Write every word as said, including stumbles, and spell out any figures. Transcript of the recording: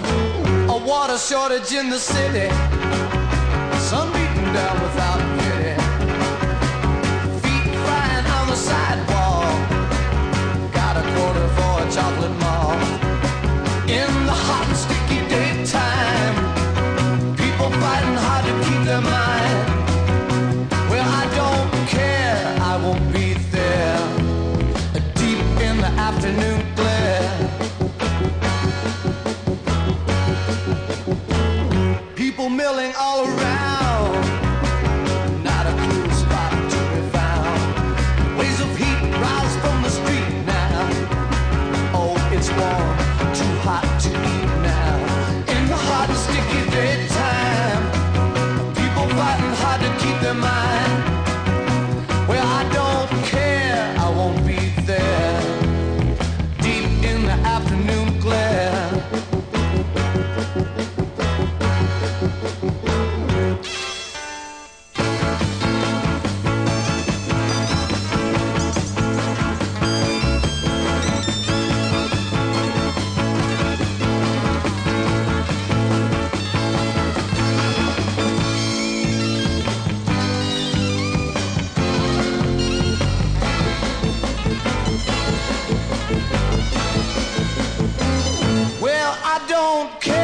A water shortage in the city, sun beating down without pity, feet flying on the sidewalk, got a quarter for a chocolate mall. In the hot and sticky daytime, people fighting hard to keep their mind. Well, I don't care, I won't be there, deep in the afternoon glare. People milling all around, not a cool spot to be found. Waves of heat rise from the street now. Oh, it's warm, too hot to eat now. In the hot and sticky daytime, people fighting hard to keep their mind. Well, I don't care, I won't be there, deep in the afternoon glare. Well, I don't care.